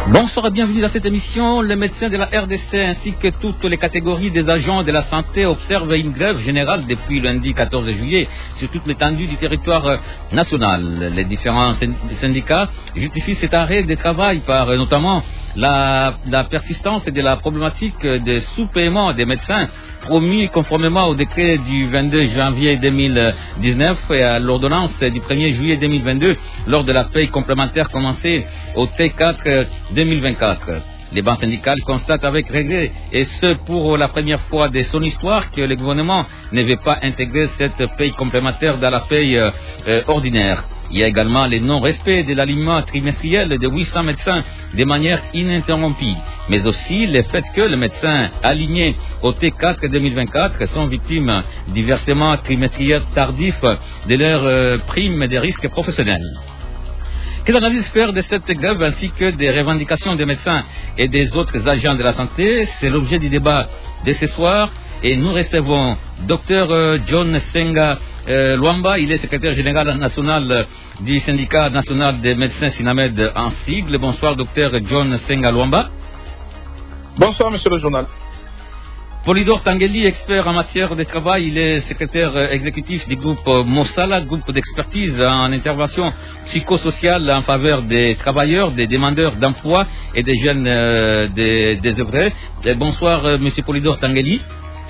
Bonsoir et bienvenue dans cette émission. Les médecins de la RDC ainsi que toutes les catégories des agents de la santé observent une grève générale depuis lundi 14 juillet sur toute l'étendue du territoire national. Les différents syndicats justifient cet arrêt de travail par notamment la persistance de la problématique des sous-paiements des médecins promis conformément au décret du 22 janvier 2019 et à l'ordonnance du 1er juillet 2022 lors de la paye complémentaire commencée au T4 2024. Les banques syndicales constatent avec regret, et ce pour la première fois de son histoire, que le gouvernement ne veut pas intégrer cette paye complémentaire dans la paye ordinaire. Il y a également le non-respect de l'alignement trimestriel de 800 médecins de manière ininterrompue, mais aussi le fait que les médecins alignés au T4 2024 sont victimes du versement trimestriel tardif de leurs primes de risques professionnels. Quelle analyse faire de cette grève ainsi que des revendications des médecins et des autres agents de la santé? C'est l'objet du débat de ce soir et nous recevons Dr John Senga Luamba. Il est secrétaire général national du syndicat national des médecins SINAMED en sigle. Bonsoir Dr John Senga Luamba. Bonsoir monsieur le journal. Polydor Tangeli, expert en matière de travail, il est secrétaire exécutif du groupe Mossala, groupe d'expertise en intervention psychosociale en faveur des travailleurs, des demandeurs d'emploi et des jeunes désœuvrés. Bonsoir monsieur Polydor Tangeli.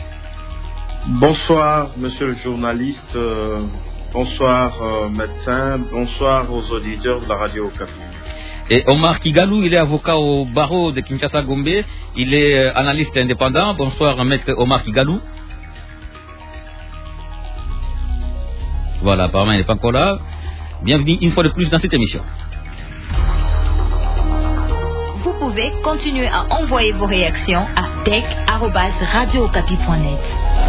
Bonsoir monsieur le journaliste, bonsoir médecin, bonsoir aux auditeurs de la radio Okapi. Et Omar Kigalou, il est avocat au barreau de Kinshasa-Gombe. Il est analyste indépendant. Bonsoir, maître Omar Kigalou. Voilà, apparemment, il n'est pas encore là. Bienvenue une fois de plus dans cette émission. Vous pouvez continuer à envoyer vos réactions à tech@radiookapi.net.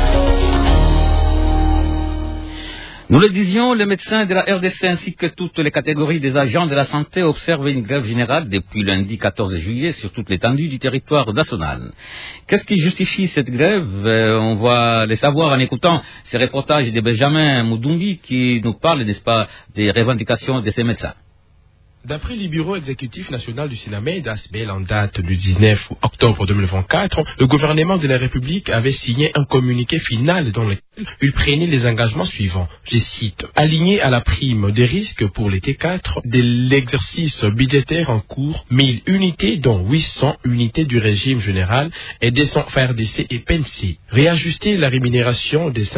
Nous le disions, les médecins de la RDC ainsi que toutes les catégories des agents de la santé observent une grève générale depuis lundi 14 juillet sur toute l'étendue du territoire national. Qu'est-ce qui justifie cette grève? On va le savoir en écoutant ce reportage de Benjamin Moudumbi qui nous parle, n'est-ce pas, des revendications de ces médecins. D'après le bureau exécutif national du SINAMED, ASBEL, en date du 19 octobre 2024, le gouvernement de la République avait signé un communiqué final dans lequel il prenait les engagements suivants. Je cite: aligner à la prime des risques pour les T4 de l'exercice budgétaire en cours 1000 unités, dont 800 unités du régime général et 200 FRDC et PNC. Réajuster la rémunération des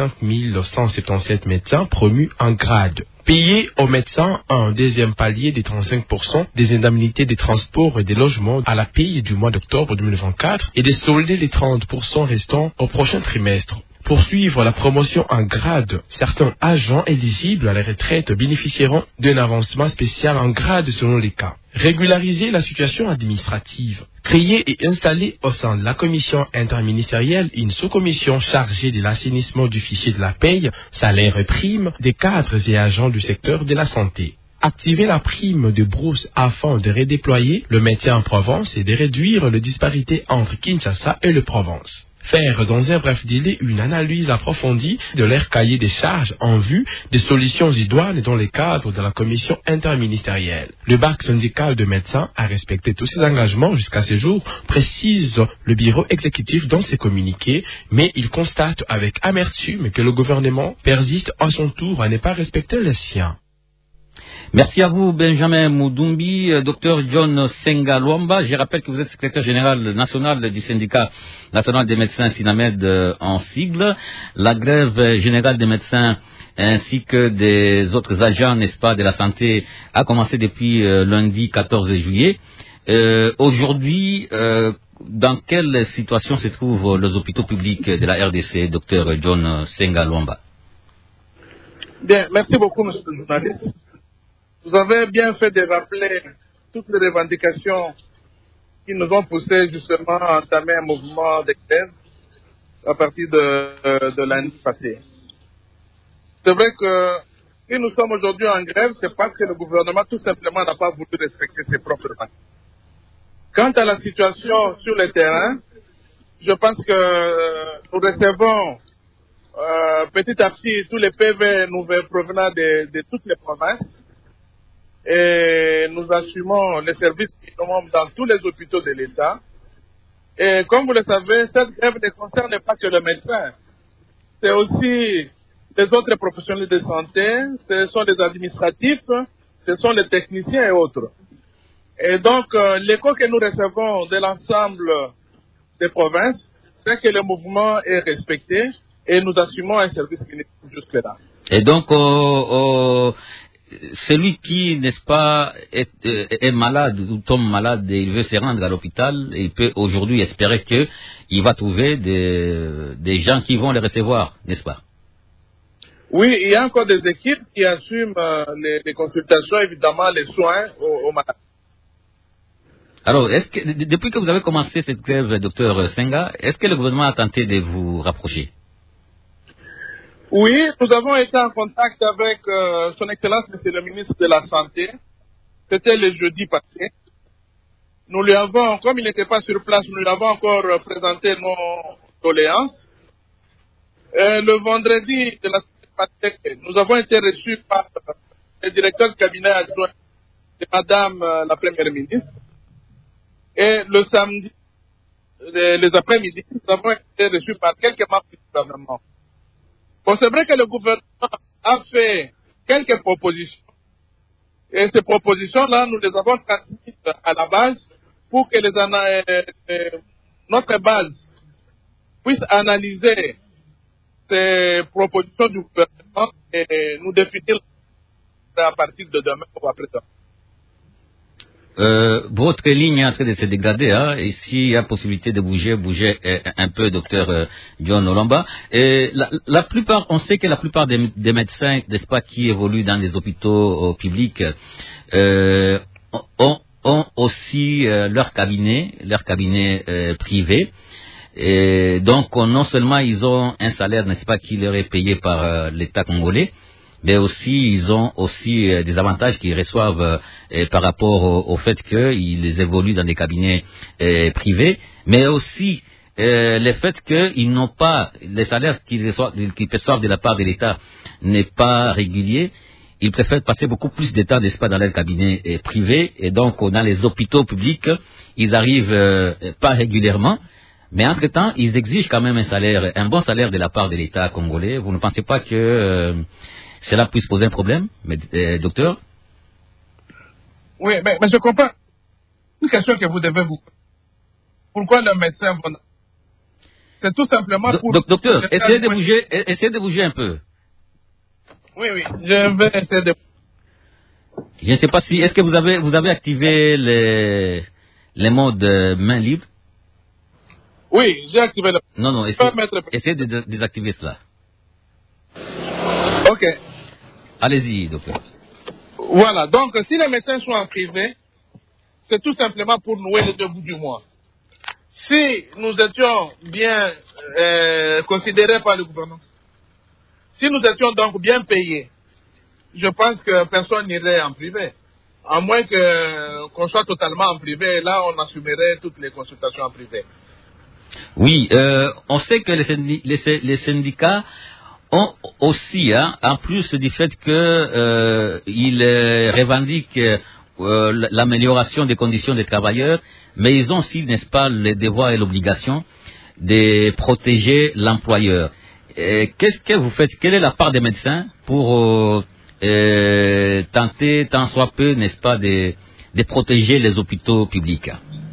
5177 médecins promus en grade. Payer aux médecins un deuxième palier des 35% des indemnités des transports et des logements à la paye du mois d'octobre 2024 et de solder les 30% restants au prochain trimestre. Poursuivre la promotion en grade. Certains agents éligibles à la retraite bénéficieront d'un avancement spécial en grade selon les cas. Régulariser la situation administrative. Créer et installer au sein de la commission interministérielle une sous-commission chargée de l'assainissement du fichier de la paye, salaire et primes des cadres et agents du secteur de la santé. Activer la prime de brousse afin de redéployer le métier en Provence et de réduire les disparités entre Kinshasa et le Provence. Faire dans un bref délai une analyse approfondie de leur cahier des charges en vue des solutions idoines dans le cadre de la commission interministérielle. Le BAC syndical de médecins a respecté tous ses engagements jusqu'à ce jour, précise le bureau exécutif dans ses communiqués, mais il constate avec amertume que le gouvernement persiste à son tour à ne pas respecter les siens. Merci à vous, Benjamin Moudumbi. Dr John Senga Luamba. Je rappelle que vous êtes secrétaire général national du syndicat national des médecins SINAMED en sigle. La grève générale des médecins ainsi que des autres agents, n'est-ce pas, de la santé a commencé depuis lundi 14 juillet. Aujourd'hui, dans quelle situation se trouvent les hôpitaux publics de la RDC, Dr John Senga Luamba? Bien, merci beaucoup, monsieur le journaliste. Vous avez bien fait de rappeler toutes les revendications qui nous ont poussé justement à entamer un mouvement de grève à partir de l'année passée. C'est vrai que si nous sommes aujourd'hui en grève, c'est parce que le gouvernement tout simplement n'a pas voulu respecter ses propres règles. Quant à la situation sur le terrain, je pense que nous recevons petit à petit tous les PV nouveaux provenant de toutes les provinces. Et et nous assumons les services minimums dans tous les hôpitaux de l'État. Et comme vous le savez, cette grève ne concerne pas que le médecin. C'est aussi les autres professionnels de santé, ce sont les administratifs, ce sont les techniciens et autres. Et donc, l'écho que nous recevons de l'ensemble des provinces, c'est que le mouvement est respecté et nous assumons un service minimum jusque-là. Et donc, celui qui, n'est-ce pas, est malade ou tombe malade et il veut se rendre à l'hôpital, il peut aujourd'hui espérer qu'il va trouver des gens qui vont le recevoir, n'est-ce pas? Oui, il y a encore des équipes qui assument les consultations, évidemment, les soins aux malades. Alors, depuis que vous avez commencé cette grève, docteur Senga, est-ce que le gouvernement a tenté de vous rapprocher? Oui, nous avons été en contact avec son Excellence, Monsieur le ministre de la Santé. C'était le jeudi passé. Nous lui avons, comme il n'était pas sur place, nous lui avons encore présenté nos doléances. Le vendredi de la semaine passée, nous avons été reçus par le directeur du cabinet adjoint de Madame la Première ministre. Et le samedi, les après-midi, nous avons été reçus par quelques membres du gouvernement. Bon, c'est vrai que le gouvernement a fait quelques propositions. Et ces propositions-là, nous les avons transmises à la base pour que notre base puisse analyser ces propositions du gouvernement et nous définir à partir de demain ou après-demain. Votre ligne est en train de se dégrader, hein, et s'il y a possibilité de bougez un peu, docteur John Olomba. La plupart, on sait que la plupart des médecins, n'est-ce pas, qui évoluent dans les hôpitaux publics, ont aussi leur cabinet privé. Et donc, non seulement ils ont un salaire, n'est-ce pas, qui leur est payé par l'État congolais, mais aussi ils ont aussi des avantages qu'ils reçoivent par rapport au fait qu'ils évoluent dans des cabinets privés, mais aussi le fait qu'ils n'ont pas, les salaires qu'ils reçoivent de la part de l'État n'est pas régulier. Ils préfèrent passer beaucoup plus de temps, n'est-ce pas, dans leur cabinet privé, et donc dans les hôpitaux publics, ils arrivent pas régulièrement. Mais entre-temps, ils exigent quand même un bon salaire de la part de l'État congolais. Vous ne pensez pas que cela puisse poser un problème, docteur? Oui, mais je comprends. Une question que vous devez vous poser. Pourquoi le médecin va... C'est tout simplement pour... Docteur, essayez de bouger un peu. Oui, je vais essayer de... Je ne sais pas si... Est-ce que vous avez activé les modes main libre? Oui, j'ai activé le... Non, essayez de désactiver cela. Ok. Allez-y, docteur. Voilà, donc si les médecins sont en privé, c'est tout simplement pour nouer les deux bouts du mois. Si nous étions bien considérés par le gouvernement, si nous étions donc bien payés, je pense que personne n'irait en privé. À moins qu'on soit totalement en privé, et là on assumerait toutes les consultations en privé. Oui, on sait que les syndicats ont aussi, en plus du fait qu'ils revendiquent l'amélioration des conditions des travailleurs, mais ils ont aussi, n'est-ce pas, le devoir et l'obligation de protéger l'employeur. Qu'est-ce que vous faites? Quelle est la part des médecins pour tenter, tant soit peu, n'est-ce pas, de protéger les hôpitaux publics?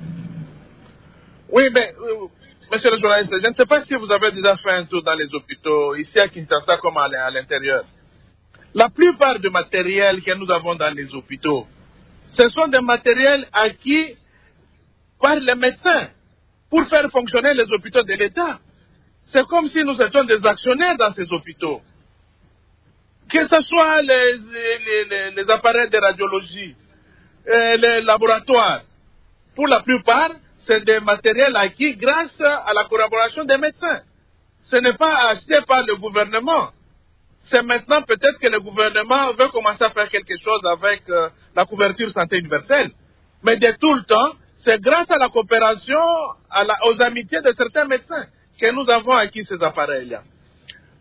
Oui, mais... Monsieur le journaliste, je ne sais pas si vous avez déjà fait un tour dans les hôpitaux, ici à Kinshasa comme à l'intérieur. La plupart du matériel que nous avons dans les hôpitaux, ce sont des matériels acquis par les médecins pour faire fonctionner les hôpitaux de l'État. C'est comme si nous étions des actionnaires dans ces hôpitaux. Que ce soit les appareils de radiologie, les laboratoires, pour la plupart, c'est des matériels acquis grâce à la collaboration des médecins. Ce n'est pas acheté par le gouvernement. C'est maintenant peut-être que le gouvernement veut commencer à faire quelque chose avec la couverture santé universelle. Mais de tout le temps, c'est grâce à la coopération, aux amitiés de certains médecins que nous avons acquis ces appareils-là.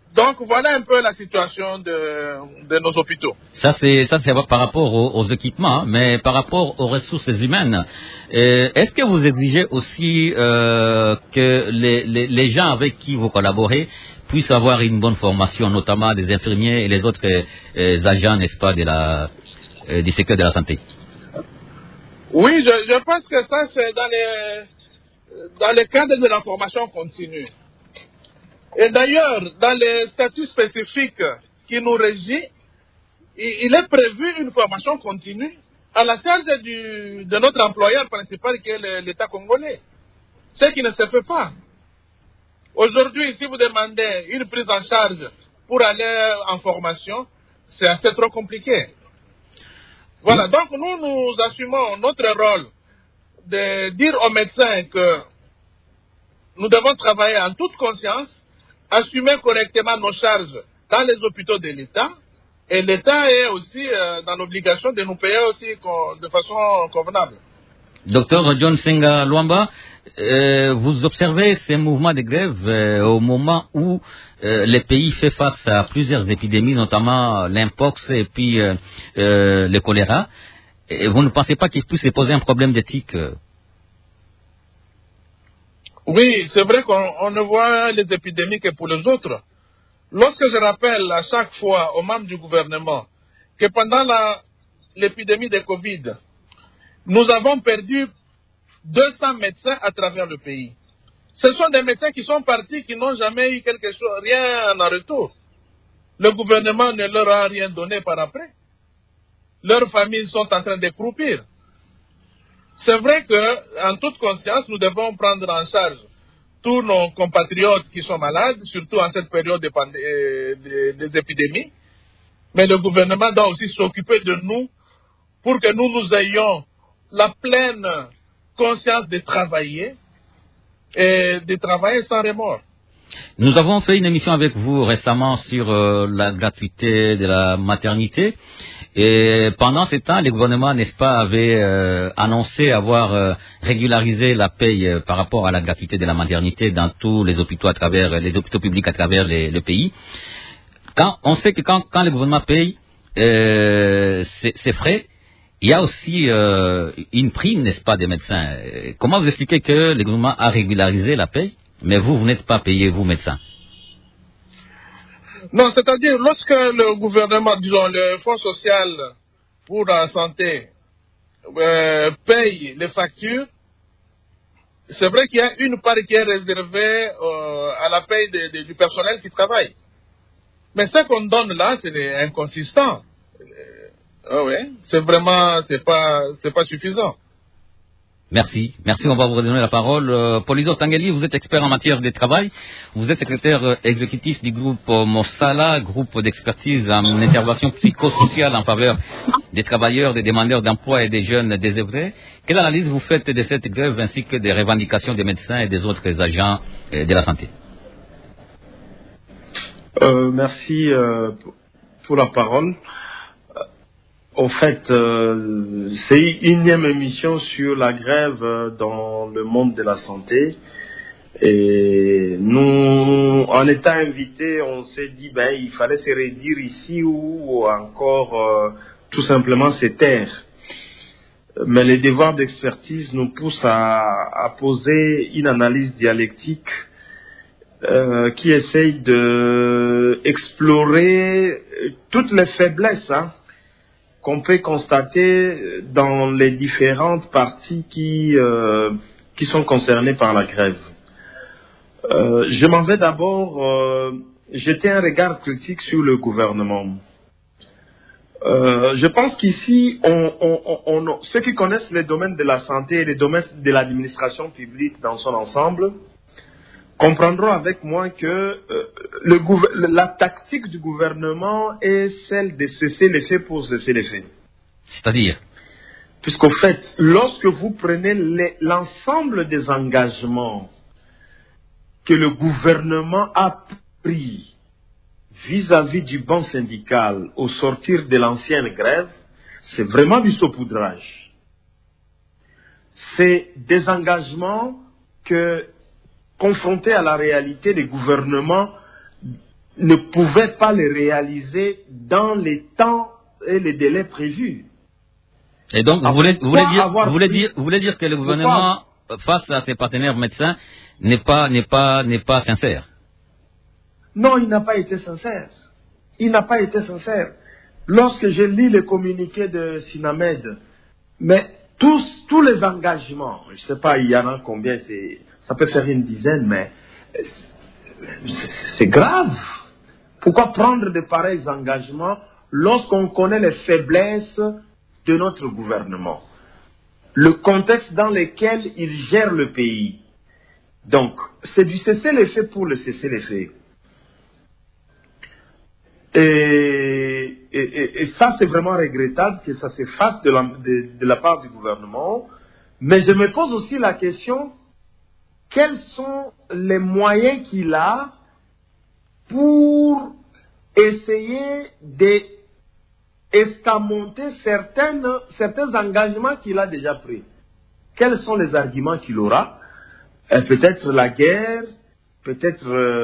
Donc voilà un peu la situation de nos hôpitaux. Ça c'est par rapport aux équipements, mais par rapport aux ressources humaines, est-ce que vous exigez aussi que les gens avec qui vous collaborez puissent avoir une bonne formation, notamment des infirmiers et les autres agents, n'est-ce pas, du secteur de la santé? Oui, je pense que ça c'est dans le cadre de la formation continue. Et d'ailleurs, dans les statuts spécifiques qui nous régissent, il est prévu une formation continue à la charge de notre employeur principal qui est l'État congolais. Ce qui ne se fait pas. Aujourd'hui, si vous demandez une prise en charge pour aller en formation, c'est assez trop compliqué. Voilà, donc nous assumons notre rôle de dire aux médecins que nous devons travailler en toute conscience, assumer correctement nos charges dans les hôpitaux de l'État, et l'État est aussi dans l'obligation de nous payer aussi de façon convenable. Docteur John Senga Luamba, vous observez ces mouvements de grève au moment où le pays fait face à plusieurs épidémies, notamment l'impox et puis le choléra. Et vous ne pensez pas qu'il puisse se poser un problème d'éthique? Oui, c'est vrai qu'on ne voit les épidémies que pour les autres. Lorsque je rappelle à chaque fois aux membres du gouvernement que pendant l'épidémie de Covid, nous avons perdu 200 médecins à travers le pays. Ce sont des médecins qui sont partis, qui n'ont jamais eu quelque chose, rien en retour. Le gouvernement ne leur a rien donné par après. Leurs familles sont en train de croupir. C'est vrai qu'en toute conscience, nous devons prendre en charge tous nos compatriotes qui sont malades, surtout en cette période des épidémies. Mais le gouvernement doit aussi s'occuper de nous pour que nous ayons la pleine conscience de travailler et de travailler sans remords. Nous avons fait une émission avec vous récemment sur la gratuité de la maternité. Et pendant ce temps, le gouvernement, n'est-ce pas, avait annoncé avoir régularisé la paye par rapport à la gratuité de la maternité dans tous les hôpitaux les hôpitaux publics à travers le pays. On sait que quand le gouvernement paye ses frais, il y a aussi une prime, n'est-ce pas, des médecins. Comment vous expliquez que le gouvernement a régularisé la paye, mais vous n'êtes pas payé, vous, médecins? Non, c'est-à-dire, lorsque le gouvernement, disons, le Fonds social pour la santé paye les factures, c'est vrai qu'il y a une part qui est réservée à la paye du personnel qui travaille. Mais ce qu'on donne là, c'est inconsistant. Oui, c'est vraiment, c'est pas suffisant. Merci, on va vous redonner la parole. Polizo Tangeli, vous êtes expert en matière de travail, vous êtes secrétaire exécutif du groupe Mossala, groupe d'expertise en intervention psychosociale en faveur des travailleurs, des demandeurs d'emploi et des jeunes désœuvrés. Quelle analyse vous faites de cette grève ainsi que des revendications des médecins et des autres agents de la santé? Merci pour la parole. Au fait, c'est une énième émission sur la grève dans le monde de la santé. Et nous, en étant invités, on s'est dit il fallait se redire ici ou encore tout simplement se taire. Mais les devoirs d'expertise nous poussent à poser une analyse dialectique qui essaye de explorer toutes les faiblesses qu'on peut constater dans les différentes parties qui sont concernées par la grève. Je m'en vais d'abord jeter un regard critique sur le gouvernement. Je pense qu'ici, ceux qui connaissent les domaines de la santé et les domaines de l'administration publique dans son ensemble comprendront avec moi que la tactique du gouvernement est celle de cesser les faits pour cesser les faits. C'est-à-dire? Puisqu'au fait, lorsque vous prenez l'ensemble des engagements que le gouvernement a pris vis-à-vis du banc syndical au sortir de l'ancienne grève, c'est vraiment du saupoudrage. C'est des engagements que, confrontés à la réalité, les gouvernements ne pouvaient pas les réaliser dans les temps et les délais prévus. Et donc, vous voulez dire que le gouvernement, face à ses partenaires médecins, n'est pas sincère? Non, il n'a pas été sincère. Il n'a pas été sincère. Lorsque je lis le communiqué de Sinamed, mais tous les engagements, je ne sais pas, il y en a combien, ça peut faire une dizaine, mais c'est grave. Pourquoi prendre de pareils engagements lorsqu'on connaît les faiblesses de notre gouvernement, le contexte dans lequel il gère le pays? Donc, c'est du cessez-le-feu pour le cessez-le-feu. Et ça, c'est vraiment regrettable que ça se fasse de la part du gouvernement. Mais je me pose aussi la question, quels sont les moyens qu'il a pour essayer d'escamoter certains engagements qu'il a déjà pris? Quels sont les arguments qu'il aura? Peut-être la guerre, peut-être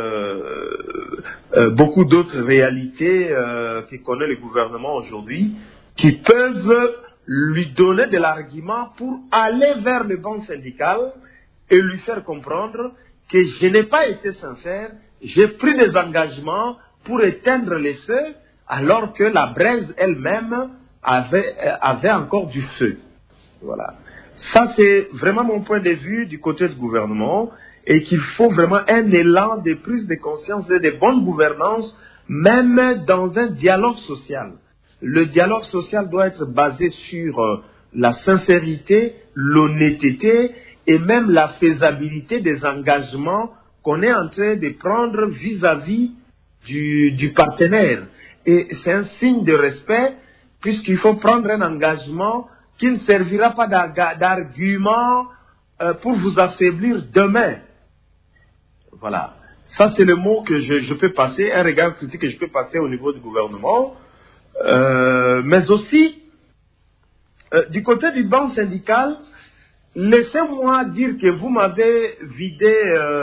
beaucoup d'autres réalités que connaît le gouvernement aujourd'hui, qui peuvent lui donner de l'argument pour aller vers le banc syndical et lui faire comprendre que je n'ai pas été sincère, j'ai pris des engagements pour éteindre les feux, alors que la braise elle-même avait encore du feu. Voilà. Ça, c'est vraiment mon point de vue du côté du gouvernement, et qu'il faut vraiment un élan de prise de conscience et de bonne gouvernance, même dans un dialogue social. Le dialogue social doit être basé sur la sincérité, l'honnêteté et même la faisabilité des engagements qu'on est en train de prendre vis-à-vis du partenaire. Et c'est un signe de respect, puisqu'il faut prendre un engagement qui ne servira pas d'argument pour vous affaiblir demain. Voilà. Ça, c'est le mot que je peux passer, un regard critique que je peux passer au niveau du gouvernement. Mais aussi, du côté du banc syndical, laissez-moi dire que vous m'avez vidé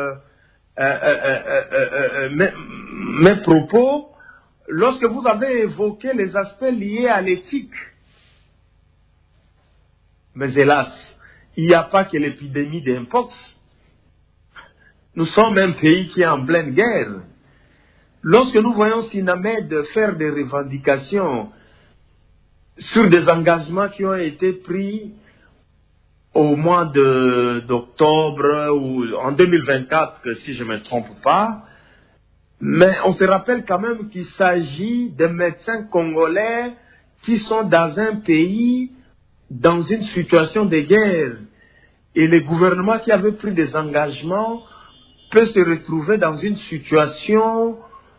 mes propos lorsque vous avez évoqué les aspects liés à l'éthique. Mais hélas, il n'y a pas que l'épidémie d'Mpox. Nous sommes un pays qui est en pleine guerre. Lorsque nous voyons Sinamed faire des revendications sur des engagements qui ont été pris au mois d'octobre ou en 2024, si je ne me trompe pas, mais on se rappelle quand même qu'il s'agit de médecins congolais qui sont dans un pays, dans une situation de guerre. Et le gouvernement qui avait pris des engagements peut se retrouver dans une situation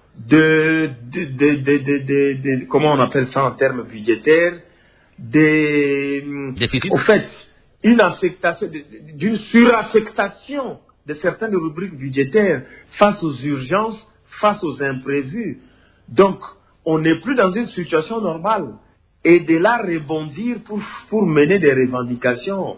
comment on appelle ça en termes budgétaires, au fait, d'une suraffectation de certaines rubriques budgétaires face aux urgences, face aux imprévus. Donc, on n'est plus dans une situation normale. Et de là rebondir pour mener des revendications,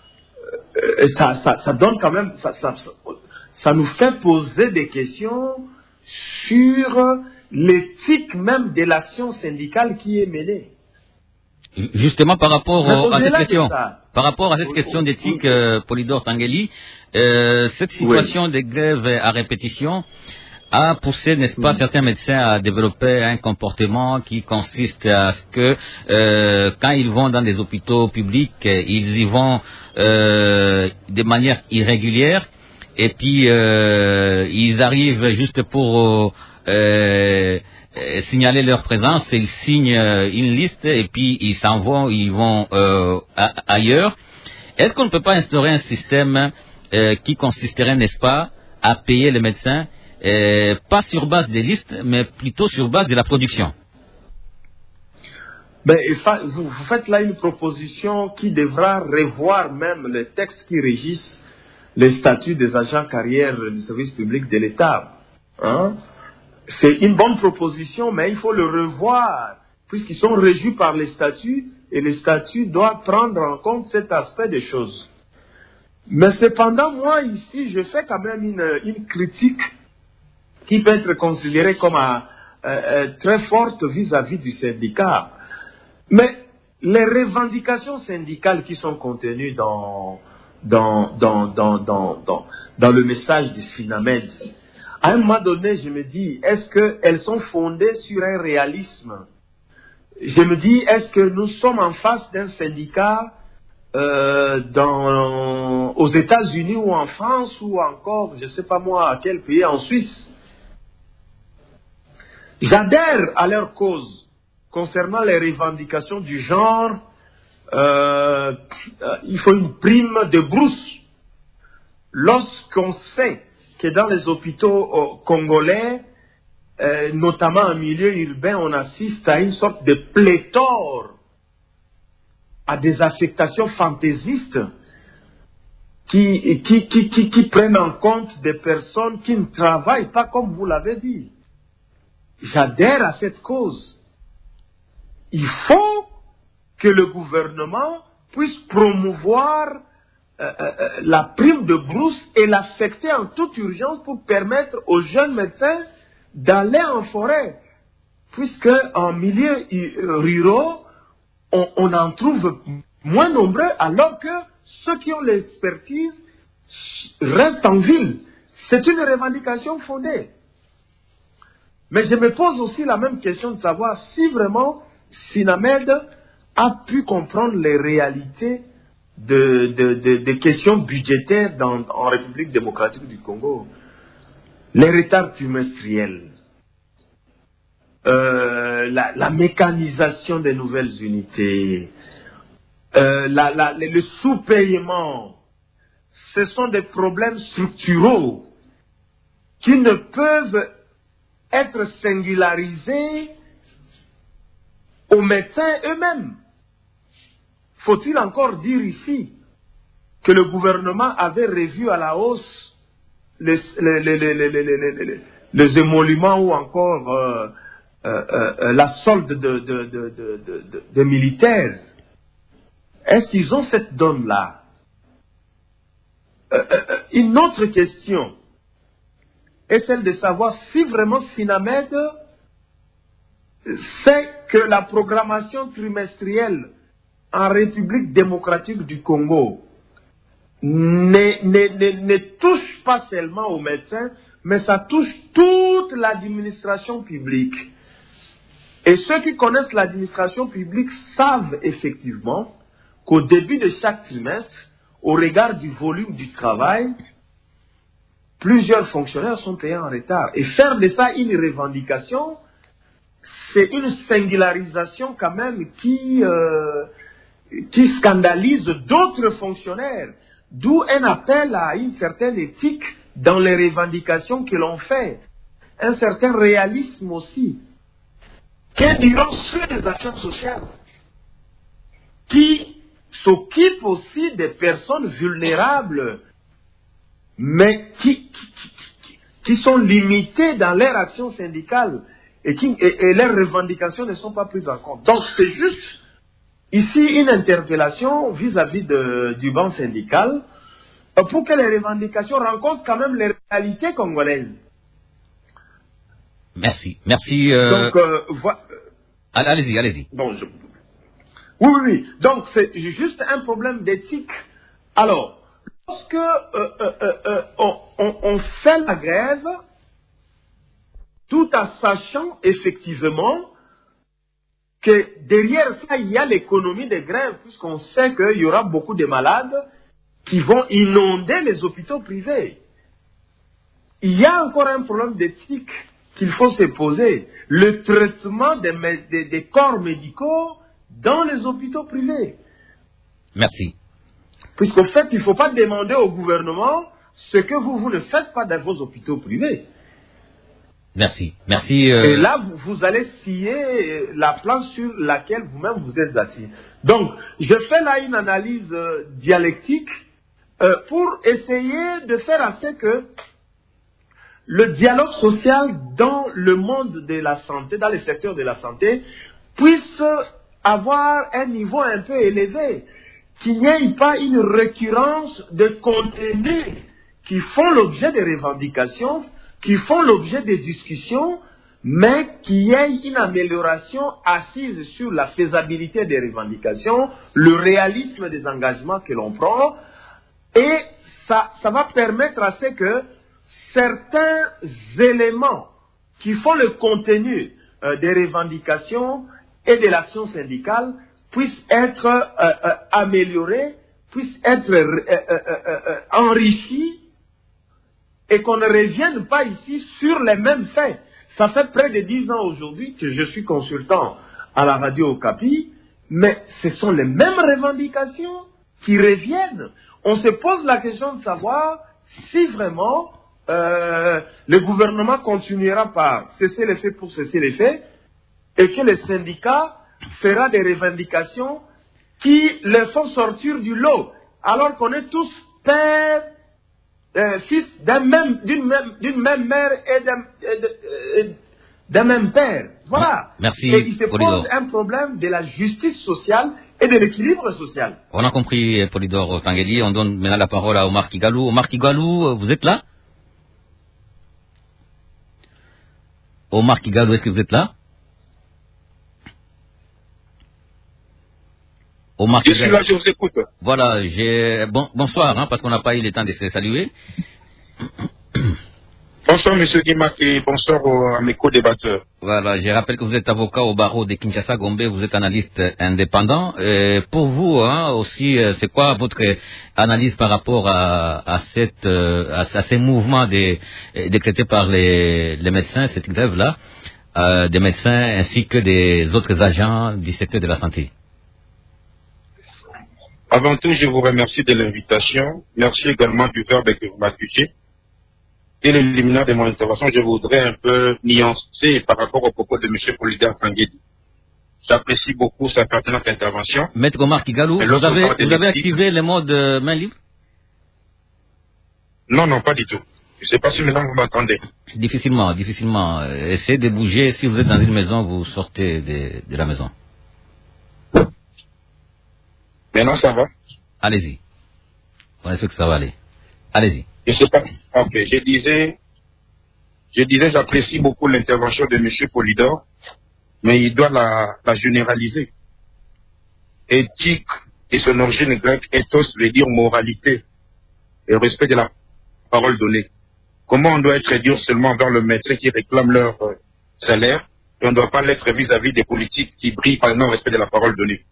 ça donne quand même, ça nous fait poser des questions sur l'éthique même de l'action syndicale qui est menée. Justement, par rapport à cette question d'éthique, Polydore Tangeli, cette situation de grève à répétition a poussé, n'est-ce pas, certains médecins à développer un comportement qui consiste à ce que, quand ils vont dans des hôpitaux publics, ils y vont de manière irrégulière, et puis ils arrivent juste pour signaler leur présence, ils signent une liste, et puis ils s'en vont, ils vont ailleurs. Est-ce qu'on ne peut pas instaurer un système qui consisterait, n'est-ce pas, à payer les médecins, pas sur base des listes, mais plutôt sur base de la production? Ben, vous faites là une proposition qui devra revoir même les textes qui régissent les statuts des agents carrières du service public de l'État. Hein? C'est une bonne proposition, mais il faut le revoir, puisqu'ils sont régis par les statuts, et les statuts doivent prendre en compte cet aspect des choses. Mais cependant, moi, ici, je fais quand même une critique qui peut être considérée comme très forte vis-à-vis du syndicat. Mais les revendications syndicales qui sont contenues dans le message du SINAMED, à un moment donné, je me dis, est-ce qu'elles sont fondées sur un réalisme? Je me dis, est-ce que nous sommes en face d'un syndicat aux États-Unis ou en France ou encore, je ne sais pas moi, à quel pays, en Suisse? J'adhère à leur cause concernant les revendications du genre, il faut une prime de brousse. Lorsqu'on sait que dans les hôpitaux congolais, notamment en milieu urbain, on assiste à une sorte de pléthore, à des affectations fantaisistes qui prennent en compte des personnes qui ne travaillent pas comme vous l'avez dit. J'adhère à cette cause. Il faut que le gouvernement puisse promouvoir la prime de brousse et l'affecter en toute urgence pour permettre aux jeunes médecins d'aller en forêt. Puisque en milieu ruraux, on en trouve moins nombreux, alors que ceux qui ont l'expertise restent en ville. C'est une revendication fondée. Mais je me pose aussi la même question de savoir si vraiment SINAMED a pu comprendre les réalités des questions budgétaires en République démocratique du Congo. Les retards trimestriels, la mécanisation des nouvelles unités, le sous-paiement, ce sont des problèmes structuraux qui ne peuvent être singularisés aux médecins eux-mêmes. Faut-il encore dire ici que le gouvernement avait revu à la hausse les émoluments ou encore la solde de militaires? Est-ce qu'ils ont cette donne-là? Une autre question est celle de savoir si vraiment SINAMED sait que la programmation trimestrielle en République démocratique du Congo ne touche pas seulement aux médecins, mais ça touche toute l'administration publique. Et ceux qui connaissent l'administration publique savent effectivement qu'au début de chaque trimestre, au regard du volume du travail, plusieurs fonctionnaires sont payés en retard. Et faire de ça une revendication, c'est une singularisation quand même qui scandalise d'autres fonctionnaires. D'où un appel à une certaine éthique dans les revendications que l'on fait. Un certain réalisme aussi. Que diront ceux des affaires sociales qui s'occupent aussi des personnes vulnérables, mais qui sont limitées dans leur action syndicale et leurs revendications ne sont pas prises en compte. Donc c'est juste ici une interpellation vis-à-vis du banc syndical pour que les revendications rencontrent quand même les réalités congolaises. Merci. Merci. Donc, allez-y. Bon, oui. Donc, c'est juste un problème d'éthique. Alors, lorsque on fait la grève, tout en sachant effectivement que derrière ça, il y a l'économie des grèves, puisqu'on sait qu'il y aura beaucoup de malades qui vont inonder les hôpitaux privés. Il y a encore un problème d'éthique qu'il faut se poser. Le traitement des corps médicaux dans les hôpitaux privés. Merci. Puisqu'au fait, il ne faut pas demander au gouvernement ce que vous ne faites pas dans vos hôpitaux privés. Merci. Et là, vous allez scier la planche sur laquelle vous-même vous êtes assis. Donc, je fais là une analyse dialectique pour essayer de faire assez que le dialogue social dans le monde de la santé, dans les secteurs de la santé, puisse avoir un niveau un peu élevé, qu'il n'y ait pas une récurrence de contenus qui font l'objet des revendications, qui font l'objet des discussions, mais qu'il y ait une amélioration assise sur la faisabilité des revendications, le réalisme des engagements que l'on prend, et ça va permettre à ce que certains éléments qui font le contenu des revendications et de l'action syndicale puissent être améliorés, puissent être enrichis, et qu'on ne revienne pas ici sur les mêmes faits. Ça fait près de 10 ans aujourd'hui que je suis consultant à la radio Okapi, mais ce sont les mêmes revendications qui reviennent. On se pose la question de savoir si vraiment le gouvernement continuera par cesser les faits pour cesser les faits, et que le syndicat fera des revendications qui les font sortir du lot, alors qu'on est tous pères, fils d'une même mère et d'un même père. Voilà. Merci. Et il se pose un problème de la justice sociale et de l'équilibre social. On a compris, Polydore Tangeli. On donne maintenant la parole à Omar Kigalou. Omar Kigalou, vous êtes là? Omar Kigalou, est-ce que vous êtes là? Omar Je suis là, je vous écoute. Voilà, bonsoir, parce qu'on n'a pas eu le temps de se saluer. Bonsoir, M. Guimat, et bonsoir à mes co-débatteurs. Voilà, je rappelle que vous êtes avocat au barreau de Kinshasa, Gombe, vous êtes analyste indépendant. Pour vous, aussi, c'est quoi votre analyse par rapport à ces mouvements décrétés par les médecins, cette grève-là, des médecins ainsi que des autres agents du secteur de la santé? Avant tout, je vous remercie de l'invitation. Merci également du verbe que vous m'accusez. Dès le liminaire de mon intervention, je voudrais un peu nuancer par rapport au propos de M. Polydore Tangeli. J'apprécie beaucoup sa pertinente intervention. Maître Omar Kigalou, vous avez activé le mode main libre? Non, pas du tout. Je ne sais pas si maintenant vous m'entendez. Difficilement. Essayez de bouger. Si vous êtes dans une maison, vous sortez de la maison. Maintenant, ça va? Allez-y. On est sûr que ça va aller. Allez-y. Je sais pas. Ok, je disais, j'apprécie beaucoup l'intervention de M. Polydore, mais il doit la généraliser. Éthique et son origine grecque, ethos veut dire moralité et respect de la parole donnée. Comment on doit être dur seulement envers le médecin qui réclame leur salaire, et on ne doit pas l'être vis-à-vis des politiques qui brillent par le non-respect de la parole donnée.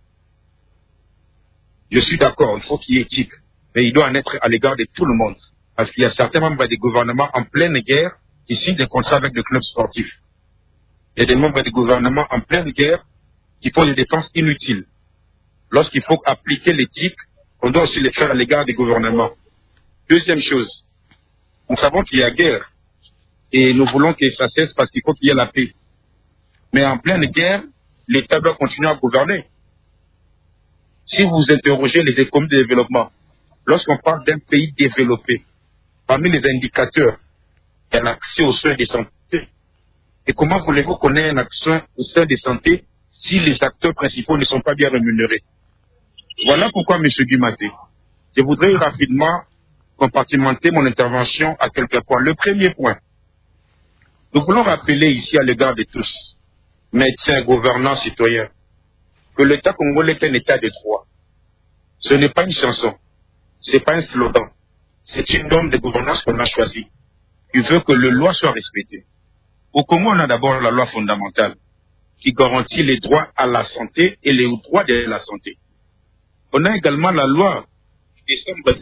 Je suis d'accord, il faut qu'il y ait éthique, mais il doit en être à l'égard de tout le monde. Parce qu'il y a certains membres des gouvernements en pleine guerre qui signent des contrats avec des clubs sportifs. Il y a des membres des gouvernements en pleine guerre qui font des dépenses inutiles. Lorsqu'il faut appliquer l'éthique, on doit aussi le faire à l'égard des gouvernements. Deuxième chose, nous savons qu'il y a guerre et nous voulons que ça cesse parce qu'il faut qu'il y ait la paix. Mais en pleine guerre, l'État doit continuer à gouverner. Si vous interrogez les économies de développement, lorsqu'on parle d'un pays développé, parmi les indicateurs, il y a l'accès aux soins de santé. Et comment voulez-vous qu'on ait un accès aux soins de santé si les acteurs principaux ne sont pas bien rémunérés? Voilà pourquoi, M. Guimaté, je voudrais rapidement compartimenter mon intervention à quelques points. Le premier point, nous voulons rappeler ici à l'égard de tous, médecins, gouvernants, citoyens, que l'État congolais est un État de droit. Ce n'est pas une chanson, ce n'est pas un slogan, c'est une norme de gouvernance qu'on a choisie, qui veut que les lois soient respectées. Au Congo, on a d'abord la loi fondamentale, qui garantit les droits à la santé et les droits de la santé. On a également la loi de décembre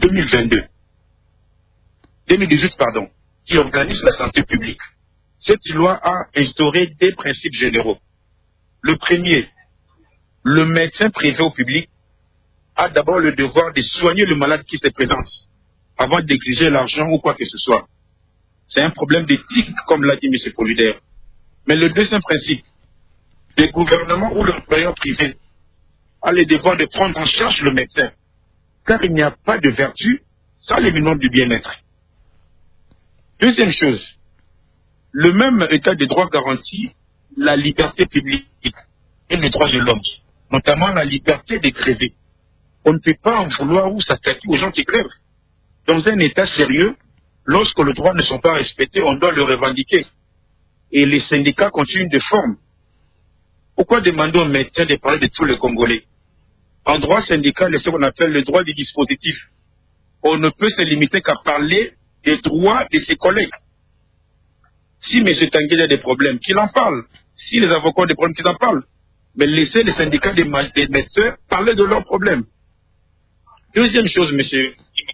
2018, qui organise la santé publique. Cette loi a instauré des principes généraux. Le premier, le médecin privé au public a d'abord le devoir de soigner le malade qui se présente avant d'exiger l'argent ou quoi que ce soit. C'est un problème d'éthique, comme l'a dit M. Polydore. Mais le deuxième principe, le gouvernement ou l'employeur privé a le devoir de prendre en charge le médecin, car il n'y a pas de vertu sans les minimums du bien-être. Deuxième chose, le même état de droit garantit la liberté publique et les droits de l'homme, notamment la liberté de gréver. On ne peut pas en vouloir ou s'attaquer aux gens qui grèvent. Dans un état sérieux, lorsque les droits ne sont pas respectés, on doit le revendiquer. Et les syndicats continuent de former. Pourquoi demander aux médecins de parler de tous les Congolais? En droit syndical, c'est ce qu'on appelle le droit du dispositif. On ne peut se limiter qu'à parler des droits de ses collègues. Si M. Tanguy a des problèmes, qu'il en parle. Si les avocats ont des problèmes, qu'ils en parlent. Mais laissez les syndicats des médecins parler de leurs problèmes. Deuxième chose, monsieur,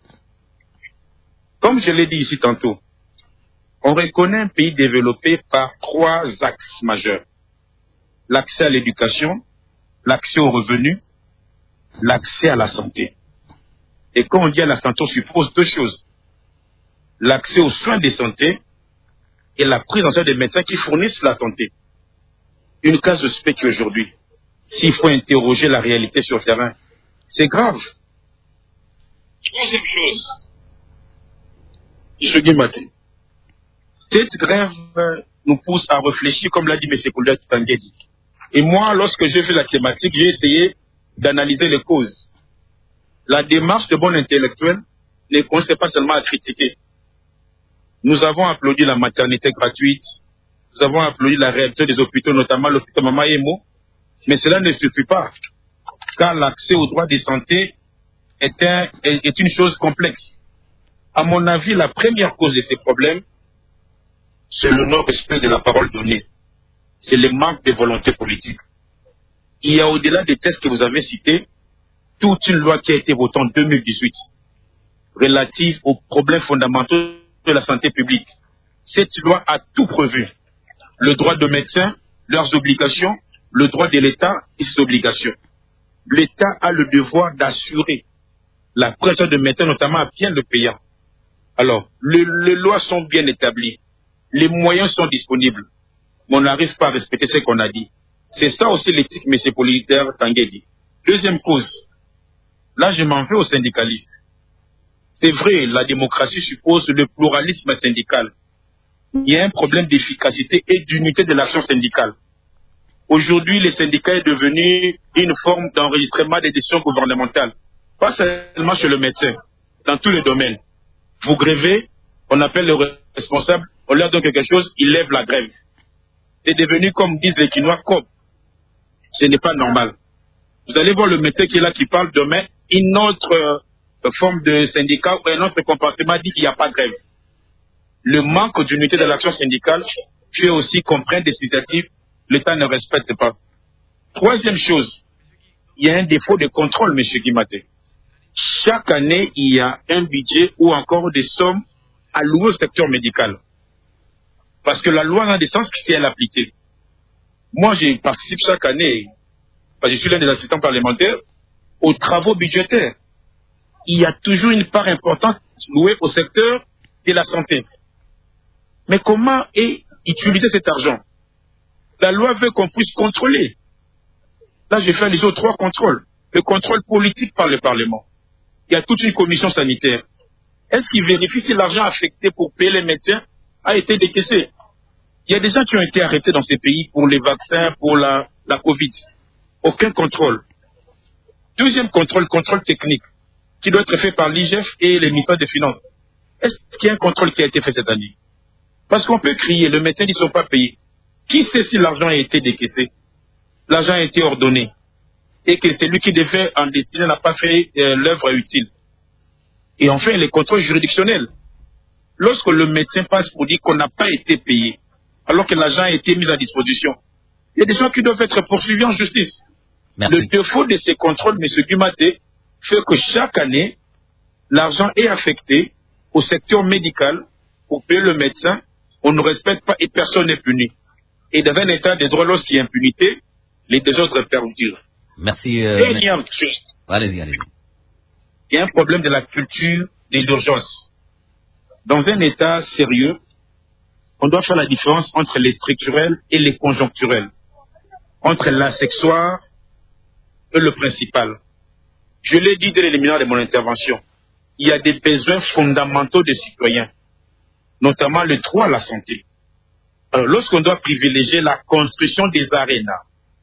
comme je l'ai dit ici tantôt, on reconnaît un pays développé par 3 axes majeurs. L'accès à l'éducation, l'accès aux revenus, l'accès à la santé. Et quand on dit à la santé, on suppose 2 choses. L'accès aux soins de santé et la prise en charge des médecins qui fournissent la santé. Une case de spec aujourd'hui, s'il faut interroger la réalité sur le terrain, c'est grave. Troisième chose, M. Guimaté, cette grève nous pousse à réfléchir, comme l'a dit M. Koulda Tangedi. Et moi, lorsque j'ai vu la thématique, j'ai essayé d'analyser les causes. La démarche de bon intellectuel ne consiste pas seulement à critiquer. Nous avons applaudi la maternité gratuite, nous avons applaudi la réalité des hôpitaux, notamment l'hôpital Mama Emo, mais cela ne suffit pas, car l'accès aux droits de santé est une chose complexe. À mon avis, la première cause de ces problèmes, c'est le non-respect de la parole donnée. C'est le manque de volonté politique. Il y a au-delà des textes que vous avez cités, toute une loi qui a été votée en 2018, relative aux problèmes fondamentaux de la santé publique. Cette loi a tout prévu. Le droit de médecins, leurs obligations, le droit de l'État et ses obligations. L'État a le devoir d'assurer la présence de médecins, notamment à bien le payant. Alors, les lois sont bien établies. Les moyens sont disponibles. Mais on n'arrive pas à respecter ce qu'on a dit. C'est ça aussi l'éthique, M. Politaire Tanguedi. Deuxième cause. Là, je m'en vais aux syndicalistes. C'est vrai, la démocratie suppose le pluralisme syndical. Il y a un problème d'efficacité et d'unité de l'action syndicale. Aujourd'hui, les syndicats est devenu une forme d'enregistrement des décisions gouvernementales. Pas seulement chez le médecin, dans tous les domaines. Vous grevez, on appelle le responsable, on leur donne quelque chose, ils lèvent la grève. C'est devenu, comme disent les Quinois, COP. Ce n'est pas normal. Vous allez voir le médecin qui est là, qui parle demain, une autre forme de syndicat ou un autre comportement dit qu'il n'y a pas de grève. Le manque d'unité de l'action syndicale fait aussi comprendre des initiatives, l'État ne respecte pas. Troisième chose, il y a un défaut de contrôle, M. Guimaté. Chaque année, il y a un budget ou encore des sommes allouées au secteur médical. Parce que la loi n'a des sens que si elle est appliquée. Moi, je participe chaque année, parce que je suis l'un des assistants parlementaires, aux travaux budgétaires. Il y a toujours une part importante louée au secteur de la santé. Mais comment est utilisé cet argent? La loi veut qu'on puisse contrôler. Là, j'ai fait allusion aux 3 contrôles. Le contrôle politique par le Parlement. Il y a toute une commission sanitaire. Est-ce qu'il vérifie si l'argent affecté pour payer les médecins a été décaissé? Il y a des gens qui ont été arrêtés dans ces pays pour les vaccins, pour la Covid. Aucun contrôle. Deuxième contrôle, contrôle technique, qui doit être fait par l'IGF et les ministères des Finances. Est-ce qu'il y a un contrôle qui a été fait cette année? Parce qu'on peut crier, le médecin, ils ne sont pas payés. Qui sait si l'argent a été décaissé? L'argent a été ordonné. Et que celui qui devait en destiner n'a pas fait l'œuvre utile. Et enfin, les contrôles juridictionnels. Lorsque le médecin passe pour dire qu'on n'a pas été payé, alors que l'argent a été mis à disposition, il y a des gens qui doivent être poursuivis en justice. Merci. Le défaut de ces contrôles, M. Guimaté, fait que chaque année, l'argent est affecté au secteur médical pour payer le médecin. On ne respecte pas et personne n'est puni. Et dans un état de droit, lorsqu'il y a impunité, les désordres perdurent. Merci. Allez-y. Il y a un problème de la culture de l'urgence. Dans un état sérieux, on doit faire la différence entre les structurels et les conjoncturels, entre l'accessoire et le principal. Je l'ai dit dès l'éliminatoire de mon intervention, il y a des besoins fondamentaux des citoyens, notamment le droit à la santé. Alors, lorsqu'on doit privilégier la construction des arénas,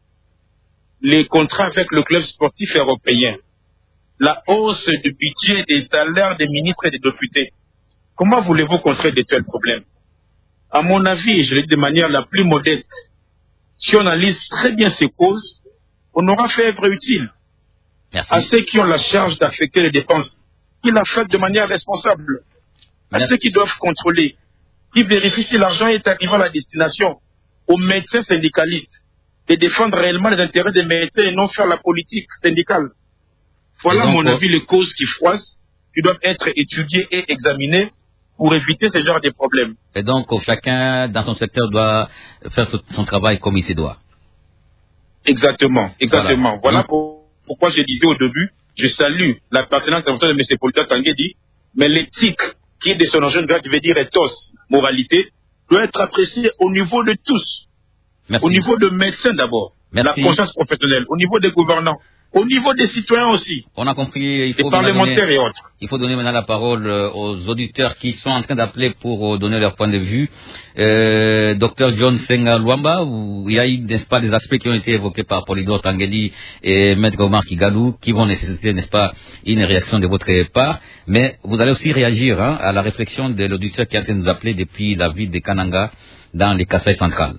les contrats avec le club sportif européen, la hausse du budget des salaires des ministres et des députés, Comment voulez-vous contrer de tels problèmes? À mon avis, je le dis de manière la plus modeste, si on analyse très bien ces causes, on aura fait œuvre utile. Merci. À ceux qui ont la charge d'affecter les dépenses, qu'ils l'affectent de manière responsable. À ceux qui doivent contrôler, qui vérifient si l'argent est arrivé à la destination, aux médecins syndicalistes, de défendre réellement les intérêts des médecins et non faire la politique syndicale. Voilà, à mon avis, les causes qui froissent, qui doivent être étudiées et examinées pour éviter ce genre de problèmes. Et donc, chacun dans son secteur doit faire son travail comme il se doit. Exactement. Voilà pourquoi je disais au début, je salue la pertinence de M. Polidor Tanguedi, mais l'éthique qui est de son origine grade, veut dire ethos, moralité, doit être appréciée au niveau de tous. Merci. Au niveau de médecins d'abord, la conscience professionnelle, au niveau des gouvernants, au niveau des citoyens aussi. On a compris, il faut des parlementaires et autres. Il faut donner maintenant la parole aux auditeurs qui sont en train d'appeler pour donner leur point de vue. Docteur John Senga Luamba, il y a eu, n'est-ce pas, des aspects qui ont été évoqués par Polidor Tanguedi et Maître Omar Kigalou, qui vont nécessiter, n'est-ce pas, une réaction de votre part. Mais vous allez aussi réagir à la réflexion de l'auditeur qui est en train de nous appeler depuis la ville de Kananga, dans les Kasaï centrales.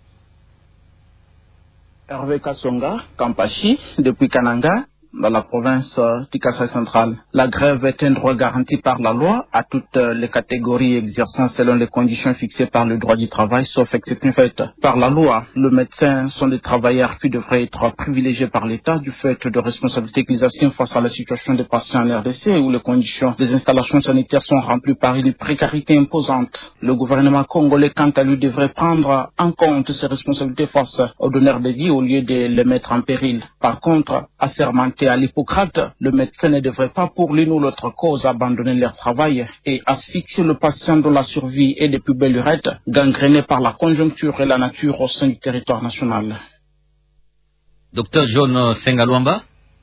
Hervé Kassonga, Kampachi, depuis Kananga, dans la province du Kasaï central. La grève est un droit garanti par la loi à toutes les catégories exerçant selon les conditions fixées par le droit du travail, sauf exception faite par la loi. Les médecins sont des travailleurs qui devraient être privilégiés par l'État du fait de responsabilités qu'ils assument face à la situation des patients en RDC où les conditions des installations sanitaires sont remplies par une précarité imposante. Le gouvernement congolais, quant à lui, devrait prendre en compte ses responsabilités face aux donneurs de vie au lieu de les mettre en péril. Par contre, assermenté à l'Hippocrate, le médecin ne devrait pas pour l'une ou l'autre cause abandonner leur travail et asphyxier le patient dont la survie est de plus belle lurette, gangrénée par la conjoncture et la nature au sein du territoire national. Docteur John Sengaluamba.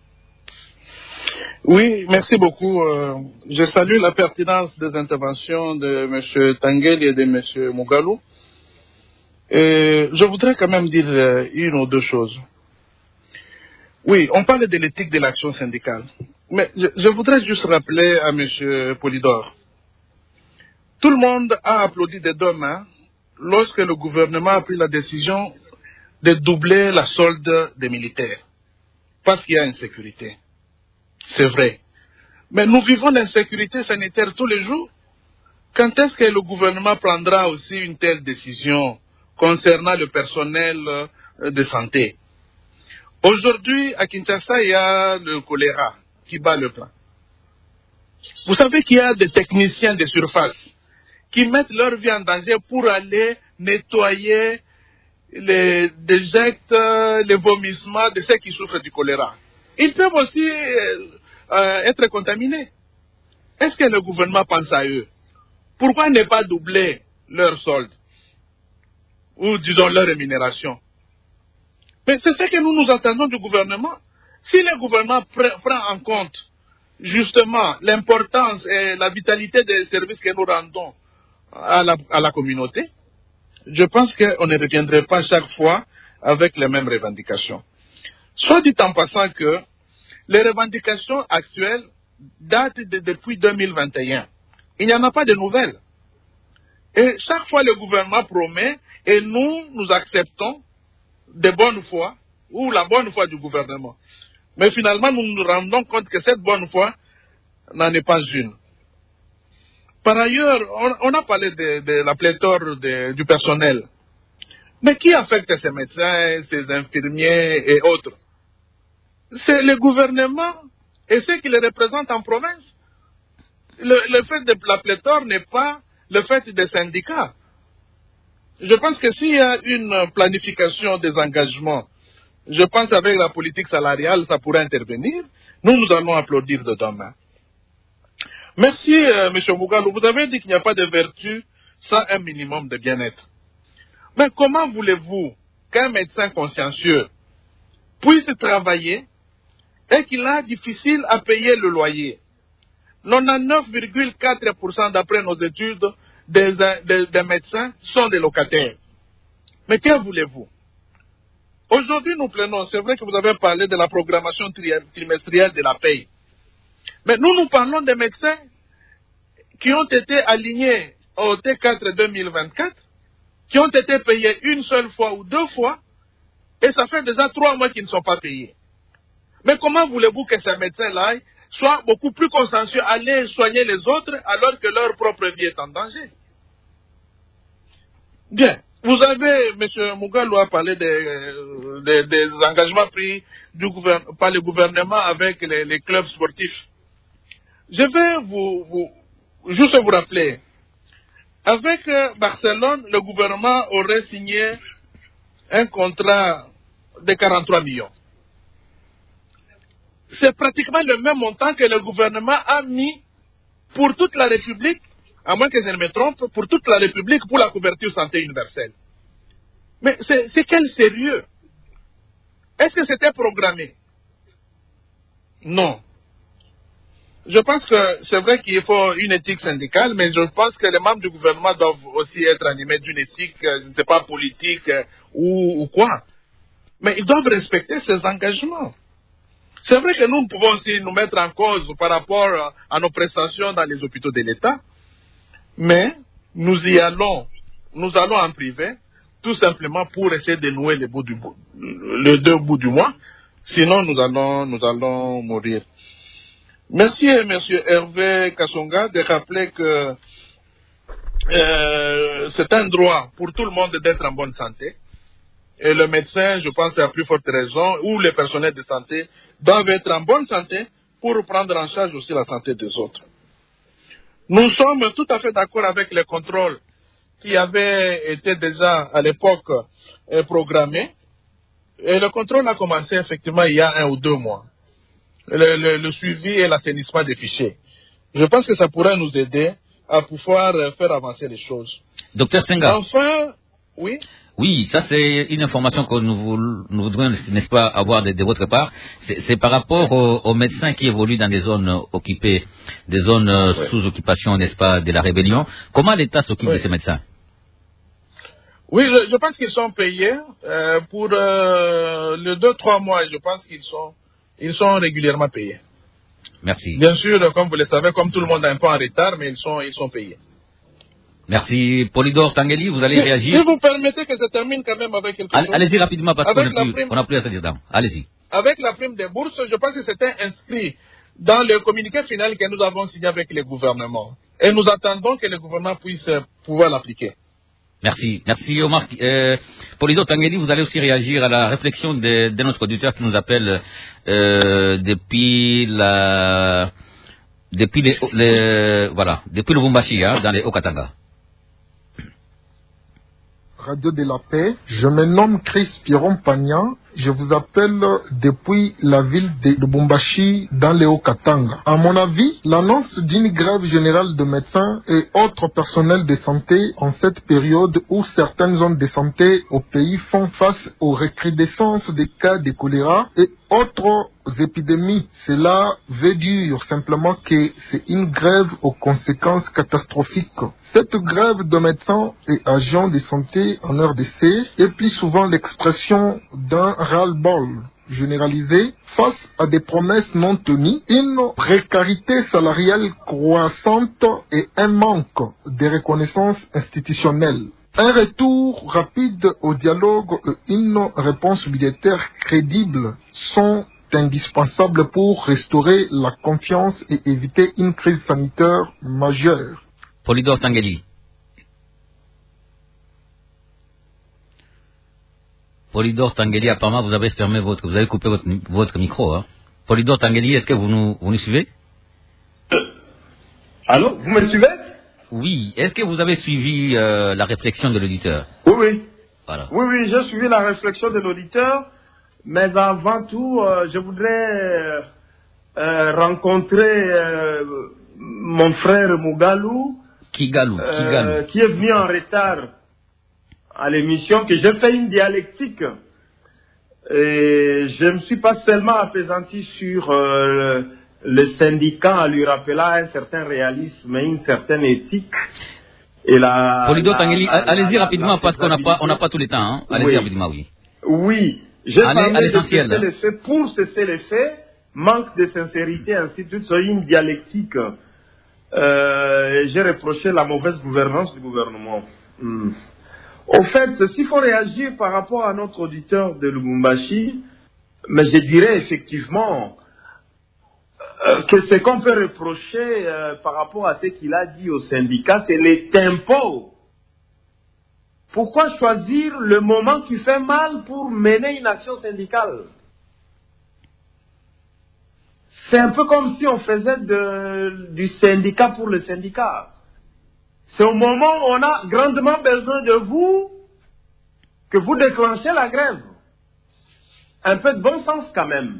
Oui, merci beaucoup. Je salue la pertinence des interventions de M. Tanguedi et de M. Mugalou. Et je voudrais quand même dire une ou deux choses. Oui, on parle de l'éthique de l'action syndicale. Mais je voudrais juste rappeler à M. Polidor. Tout le monde a applaudi des deux mains lorsque le gouvernement a pris la décision de doubler la solde des militaires. Parce qu'il y a insécurité. C'est vrai. Mais nous vivons l'insécurité sanitaire tous les jours. Quand est-ce que le gouvernement prendra aussi une telle décision concernant le personnel de santé? Aujourd'hui, à Kinshasa, il y a le choléra qui bat le plein. Vous savez qu'il y a des techniciens de surface qui mettent leur vie en danger pour aller nettoyer les déjectes, les vomissements de ceux qui souffrent du choléra. Ils peuvent aussi être contaminés. Est-ce que le gouvernement pense à eux? Pourquoi ne pas doubler leur solde? Ou disons leur rémunération? Mais c'est ce que nous attendons du gouvernement. Si le gouvernement prend en compte justement l'importance et la vitalité des services que nous rendons à la communauté, je pense qu'on ne reviendrait pas chaque fois avec les mêmes revendications. Soit dit en passant que les revendications actuelles datent depuis 2021. Il n'y en a pas de nouvelles. Et chaque fois le gouvernement promet et nous acceptons de bonne foi ou la bonne foi du gouvernement. Mais finalement, nous nous rendons compte que cette bonne foi n'en est pas une. Par ailleurs, on a parlé de la pléthore du personnel. Mais qui affecte ces médecins, ces infirmiers et autres? C'est le gouvernement et ceux qui les représentent en province. Le fait de la pléthore n'est pas le fait des syndicats. Je pense que s'il y a une planification des engagements, je pense avec la politique salariale, ça pourrait intervenir. Nous allons applaudir de demain. Merci, M. Mugalou. Vous avez dit qu'il n'y a pas de vertu sans un minimum de bien-être. Mais comment voulez-vous qu'un médecin consciencieux puisse travailler et qu'il a difficile à payer le loyer? 99,4% d'après nos études des médecins sont des locataires. Mais que voulez-vous? Aujourd'hui, nous prenons, c'est vrai que vous avez parlé de la programmation trimestrielle de la paye. Mais nous parlons des médecins qui ont été alignés au T4 2024, qui ont été payés une seule fois ou deux fois, et ça fait déjà 3 mois qu'ils ne sont pas payés. Mais comment voulez-vous que ces médecins-là soient beaucoup plus consciencieux à aller soigner les autres alors que leur propre vie est en danger? Bien, vous avez, M. Mugalou a parlé des engagements pris par le gouvernement avec les clubs sportifs. Je vais juste vous rappeler, avec Barcelone, le gouvernement aurait signé un contrat de 43 millions. C'est pratiquement le même montant que le gouvernement a mis pour toute la République, à moins que je ne me trompe, pour toute la République pour la couverture santé universelle. Mais c'est quel sérieux? Est-ce que c'était programmé? Non. Je pense que c'est vrai qu'il faut une éthique syndicale, mais je pense que les membres du gouvernement doivent aussi être animés d'une éthique, je ne sais pas, politique ou quoi. Mais ils doivent respecter ces engagements. C'est vrai que nous pouvons aussi nous mettre en cause par rapport à nos prestations dans les hôpitaux de l'État, mais nous allons en privé, tout simplement pour essayer de nouer les deux bouts du mois, sinon nous allons mourir. Merci, M. Hervé Kassonga, de rappeler que c'est un droit pour tout le monde d'être en bonne santé. Et le médecin, je pense, à plus forte raison, ou les personnels de santé doivent être en bonne santé pour prendre en charge aussi la santé des autres. Nous sommes tout à fait d'accord avec les contrôles qui avaient été déjà à l'époque programmés. Et le contrôle a commencé effectivement il y a 1 ou 2 mois. Le suivi et l'assainissement des fichiers. Je pense que ça pourrait nous aider à pouvoir faire avancer les choses. Docteur Senga. Enfin, oui. Oui, ça c'est une information que nous voudrions, n'est-ce pas, avoir de votre part. C'est par rapport aux médecins qui évoluent dans des zones occupées, des zones sous occupation, n'est-ce pas, de la rébellion. Comment l'État s'occupe de ces médecins? Oui, je pense qu'ils sont payés pour les 2-3 mois. Je pense qu'ils sont régulièrement payés. Merci. Bien sûr, comme vous le savez, comme tout le monde est un peu en retard, mais ils sont payés. Merci. Polydor Tangeli, vous allez réagir. Si vous permettez que je termine quand même avec quelque chose. Allez-y rapidement parce qu'on n'a plus à se dire. Allez-y. Avec la prime des bourses, je pense que c'était inscrit dans le communiqué final que nous avons signé avec le gouvernement. Et nous attendons que le gouvernement puisse pouvoir l'appliquer. Merci. Merci Omar. Polydor Tangeli, vous allez aussi réagir à la réflexion de notre auditeur qui nous appelle depuis le Lubumbashi, dans les Haut-Katanga. Radio de la Paix, je me nomme Chris Pierron Pagnan, je vous appelle depuis la ville de Lubumbashi dans les Haut-Katanga. À mon avis, l'annonce d'une grève générale de médecins et autres personnels de santé en cette période où certaines zones de santé au pays font face aux recrudescences des cas de choléra et autres épidémies. Cela veut dire simplement que c'est une grève aux conséquences catastrophiques. Cette grève de médecins et agents de santé en RDC est plus souvent l'expression d'un ras-le-bol généralisé face à des promesses non tenues, une précarité salariale croissante et un manque de reconnaissance institutionnelle. Un retour rapide au dialogue et une réponse budgétaire crédible sont indispensables pour restaurer la confiance et éviter une crise sanitaire majeure. Polydor Tangeli. Polydor Tangeli, apparemment vous avez coupé votre micro. Hein. Polydor Tangeli, est-ce que vous nous suivez? Allô, vous me suivez? Oui. Est-ce que vous avez suivi la réflexion de l'auditeur? Oui. Voilà. Oui, j'ai suivi la réflexion de l'auditeur, mais avant tout, je voudrais rencontrer mon frère Mugalou, qui est venu en retard à l'émission, que j'ai fait une dialectique. Et je ne me suis pas seulement appesanti sur le syndicat en lui rappelant un certain réalisme et une certaine éthique. Et Polydor Tangeli, allez-y rapidement parce qu'on n'a pas tout le temps. Hein. Allez-y rapidement, oui. Oui, j'ai parlé de l'essentiel. cesser les faits pour cesser les faits, manque de sincérité, ainsi de suite, c'est une dialectique. j'ai reproché la mauvaise gouvernance du gouvernement. Au fait, s'il faut réagir par rapport à notre auditeur de Lubumbashi, mais je dirais effectivement que ce qu'on peut reprocher par rapport à ce qu'il a dit au syndicat, c'est les tempos. Pourquoi choisir le moment qui fait mal pour mener une action syndicale? C'est un peu comme si on faisait du syndicat pour le syndicat. C'est au moment où on a grandement besoin de vous que vous déclenchez la grève. Un peu de bon sens quand même.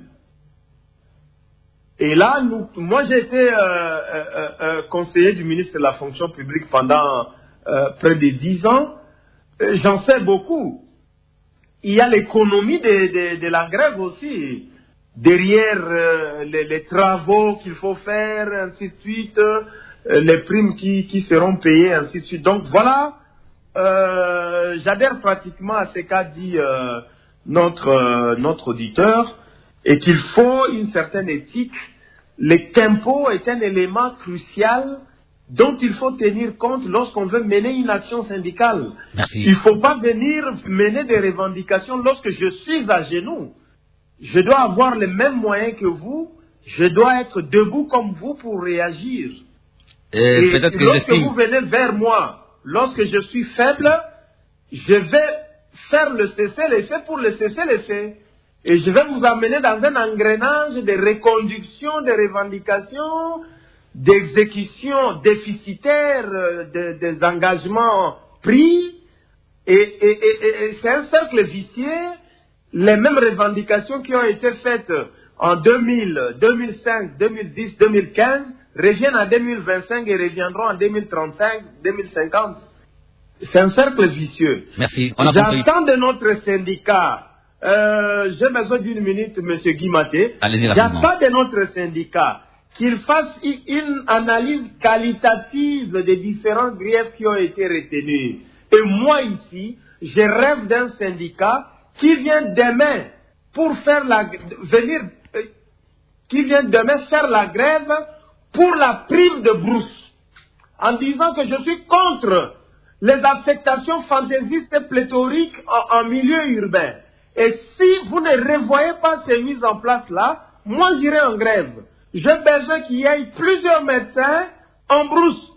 Et là, moi j'ai été conseiller du ministre de la fonction publique pendant près de 10 ans. J'en sais beaucoup. Il y a l'économie de la grève aussi. Derrière les travaux qu'il faut faire, ainsi de suite, les primes qui seront payées, ainsi de suite. Donc voilà, j'adhère pratiquement à ce qu'a dit notre auditeur, et qu'il faut une certaine éthique. Le tempo est un élément crucial dont il faut tenir compte lorsqu'on veut mener une action syndicale. Merci. Il ne faut pas venir mener des revendications lorsque je suis à genoux. Je dois avoir les mêmes moyens que vous. Je dois être debout comme vous pour réagir. Et lorsque vous venez vers moi, lorsque je suis faible, je vais faire le cessez-le-feu pour le cessez-le-feu. Et je vais vous amener dans un engrenage de reconduction des revendications, d'exécution déficitaire des engagements pris. Et c'est un cercle vicieux. Les mêmes revendications qui ont été faites en 2000, 2005, 2010, 2015 reviennent en 2025 et reviendront en 2035, 2050. C'est un cercle vicieux. Merci. J'attends de notre syndicat, j'ai besoin d'une minute, M. Guy Maté. J'attends de notre syndicat qu'il fasse une analyse qualitative des différents griefs qui ont été retenus. Et moi ici, je rêve d'un syndicat qui vient demain faire la grève pour la prime de brousse, en disant que je suis contre les affectations fantaisistes et pléthoriques en milieu urbain. Et si vous ne revoyez pas ces mises en place-là, moi j'irai en grève. J'ai besoin qu'il y ait plusieurs médecins en brousse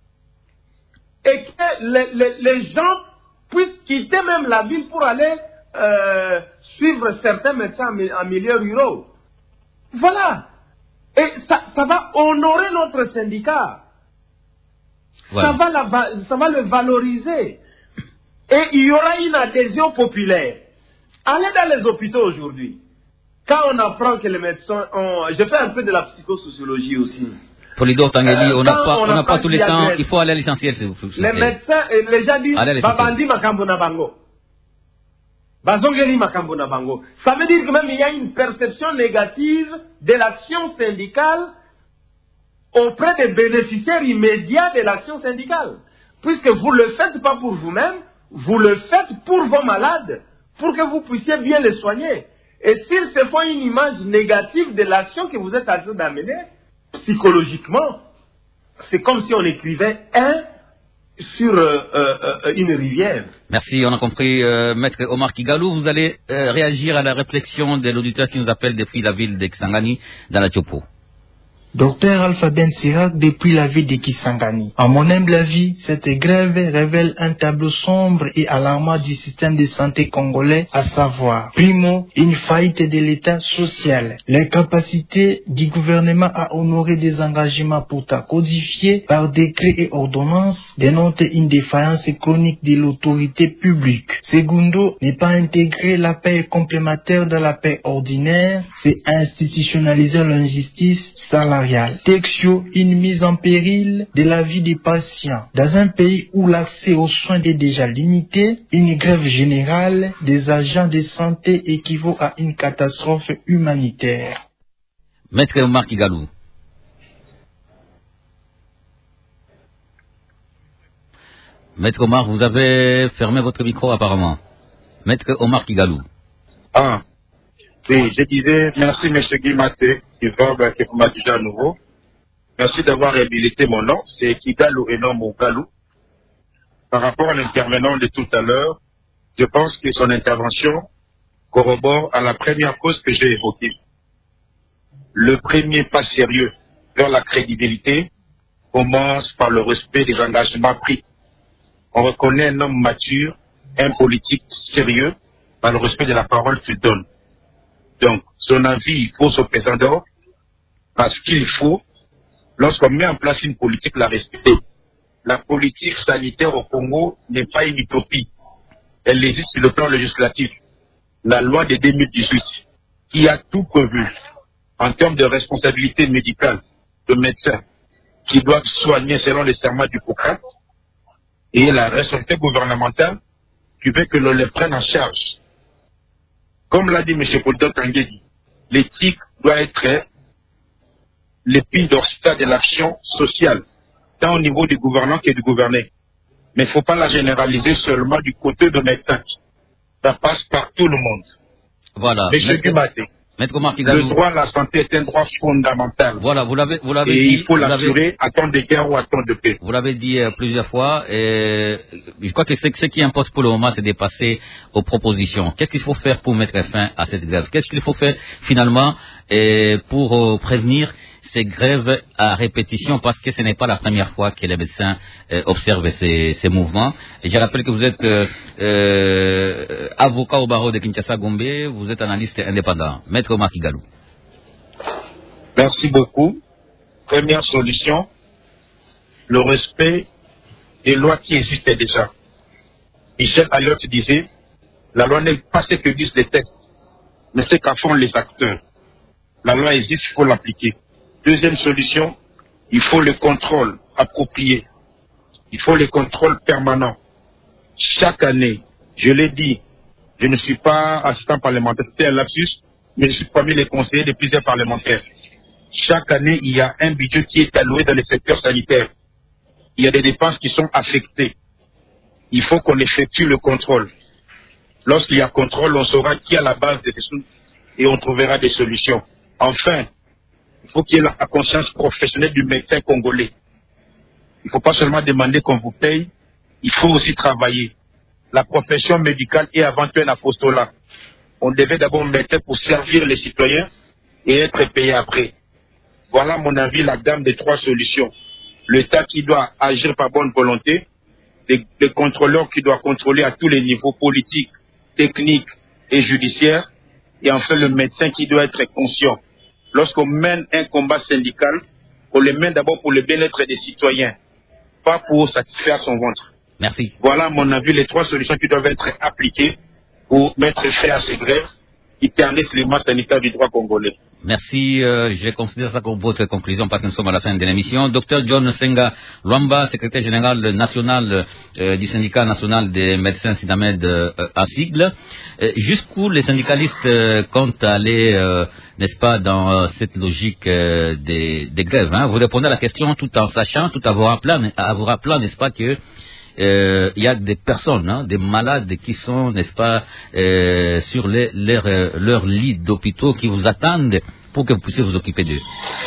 et que les gens puissent quitter même la ville pour aller suivre certains médecins en milieu rural. Voilà. Et ça va honorer notre syndicat. Voilà. Ça va le valoriser. Et il y aura une adhésion populaire. Allez dans les hôpitaux aujourd'hui. Quand on apprend que les médecins ont... Je fais un peu de la psychosociologie aussi. Polydor Tangeli, on n'a pas tout le temps. Il faut aller à l'essentiel, s'il vous plaît. Les médecins, les gens disent Babandi Makambo Nabango. Bazongeli Makambo Nabango. Ça veut dire que même il y a une perception négative de l'action syndicale auprès des bénéficiaires immédiats de l'action syndicale. Puisque vous ne le faites pas pour vous-même, vous le faites pour vos malades, pour que vous puissiez bien les soigner. Et s'ils se font une image négative de l'action que vous êtes en train d'amener, psychologiquement, c'est comme si on écrivait sur une rivière. Merci, on a compris. Maître Omar Kigalou, vous allez réagir à la réflexion de l'auditeur qui nous appelle depuis la ville de Kisangani, dans la Tchopo. Docteur Alpha Ben Sirac depuis la ville de Kisangani. À mon humble avis, cette grève révèle un tableau sombre et alarmant du système de santé congolais, à savoir, primo, une faillite de l'État social. L'incapacité du gouvernement à honorer des engagements pourtant codifiés par décret et ordonnances dénote une défaillance chronique de l'autorité publique. Segundo, ne pas intégrer la paix complémentaire dans la paix ordinaire, c'est institutionnaliser l'injustice salariale. Textio, une mise en péril de la vie des patients. Dans un pays où l'accès aux soins est déjà limité, une grève générale des agents de santé équivaut à une catastrophe humanitaire. Maître Omar Kigalou. Maître Omar, vous avez fermé votre micro apparemment. Maître Omar Kigalou. Ah, oui, je disais merci M. Guimaté, qui va que vous m'avez déjà à nouveau. Merci d'avoir réhabilité mon nom. C'est Kigalo et non Mogalou. Par rapport à l'intervenant de tout à l'heure, je pense que son intervention corrobore à la première cause que j'ai évoquée. Le premier pas sérieux vers la crédibilité commence par le respect des engagements pris. On reconnaît un homme mature, un politique sérieux, par le respect de la parole qu'il donne. Donc, son avis, il faut se peser d'or, parce qu'il faut, lorsqu'on met en place une politique, la respecter. La politique sanitaire au Congo n'est pas une utopie. Elle existe sur le plan législatif. La loi de 2018, qui a tout prévu en termes de responsabilité médicale de médecins qui doivent soigner selon les serments d'Hippocrate, et la responsabilité gouvernementale qui veut que l'on les prenne en charge. Comme l'a dit M. Poldo Tangedi, l'éthique doit être l'épine dorsale de l'action sociale, tant au niveau du gouvernant que du gouverné. Mais il ne faut pas la généraliser seulement du côté de médecins. Ça passe par tout le monde. Voilà. M. Gumaté, le droit à la santé est un droit fondamental. Voilà, vous l'avez dit. Et il faut l'assurer à temps de guerre ou à temps de paix. Vous l'avez dit plusieurs fois. Je crois que ce qui importe pour le moment, c'est de passer aux propositions. Qu'est-ce qu'il faut faire pour mettre fin à cette grève? Qu'est-ce qu'il faut faire finalement pour prévenir ces grèves à répétition, parce que ce n'est pas la première fois que les médecins observent ces mouvements. Et je rappelle que vous êtes avocat au barreau de Kinshasa-Gombe, vous êtes analyste indépendant. Maître Omar Kigalo. Merci beaucoup. Première solution, le respect des lois qui existent déjà. Michel Alliot disait, la loi n'est pas ce que disent les textes, mais ce qu'en font les acteurs. La loi existe, il faut l'appliquer. Deuxième solution, il faut le contrôle approprié. Il faut le contrôle permanent. Chaque année, je l'ai dit, je ne suis pas assistant parlementaire, c'était un lapsus, mais je suis parmi les conseillers de plusieurs parlementaires. Chaque année, il y a un budget qui est alloué dans le secteur sanitaire. Il y a des dépenses qui sont affectées. Il faut qu'on effectue le contrôle. Lorsqu'il y a contrôle, on saura qui a la base des sous et on trouvera des solutions. Enfin, il faut qu'il y ait la conscience professionnelle du médecin congolais. Il ne faut pas seulement demander qu'on vous paye, il faut aussi travailler. La profession médicale est avant tout un apostolat. On devait d'abord médecin pour servir les citoyens et être payé après. Voilà, à mon avis, la gamme des trois solutions. L'État qui doit agir par bonne volonté, les contrôleurs qui doivent contrôler à tous les niveaux politiques, techniques et judiciaires, et enfin le médecin qui doit être conscient. Lorsqu'on mène un combat syndical, on le mène d'abord pour le bien-être des citoyens, pas pour satisfaire son ventre. Merci. Voilà, à mon avis, les trois solutions qui doivent être appliquées pour mettre fin à ces grèves qui ternissent les masses sanitaires du droit congolais. Merci, je considère ça comme votre conclusion parce que nous sommes à la fin de l'émission. Dr John Senga Luamba, secrétaire général national du syndicat national des médecins SINAMED à sigle. Jusqu'où les syndicalistes comptent aller, n'est-ce pas, dans cette logique des grèves, hein? Vous répondez à la question tout en sachant, tout en vous rappelant, n'est-ce pas, que il y a des personnes, hein, des malades qui sont, n'est-ce pas, sur leur lit d'hôpitaux qui vous attendent pour que vous puissiez vous occuper d'eux.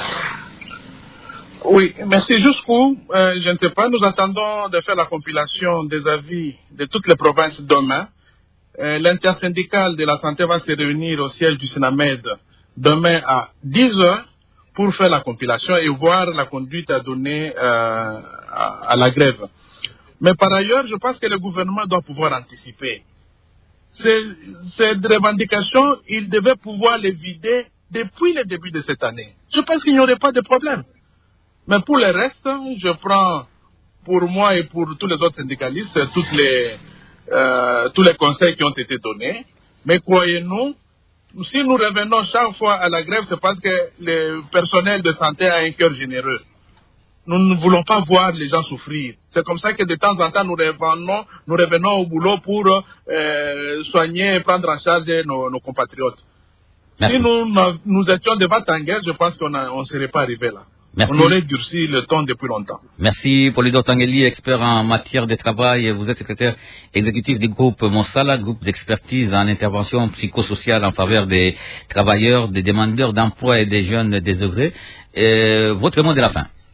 Oui, merci. Jusqu'où, je ne sais pas, nous attendons de faire la compilation des avis de toutes les provinces demain. L'intersyndicale de la santé va se réunir au siège du SINAMED demain à 10h pour faire la compilation et voir la conduite à donner à la grève. Mais par ailleurs, je pense que le gouvernement doit pouvoir anticiper. Ces revendications, il devait pouvoir les vider depuis le début de cette année. Je pense qu'il n'y aurait pas de problème. Mais pour le reste, je prends pour moi et pour tous les autres syndicalistes tous les conseils qui ont été donnés. Mais croyez-nous, si nous revenons chaque fois à la grève, c'est parce que le personnel de santé a un cœur généreux. Nous ne voulons pas voir les gens souffrir. C'est comme ça que de temps en temps, nous revenons au boulot pour soigner et prendre en charge nos compatriotes. Merci. Si nous étions devant en guerre, je pense qu'on ne serait pas arrivé là. Merci. On aurait durci le temps depuis longtemps. Merci, Polydor Tangeli, expert en matière de travail. Vous êtes secrétaire exécutif du groupe Monsala, groupe d'expertise en intervention psychosociale en faveur des travailleurs, des demandeurs d'emploi et des jeunes désœuvrés. Votre mot de la fin.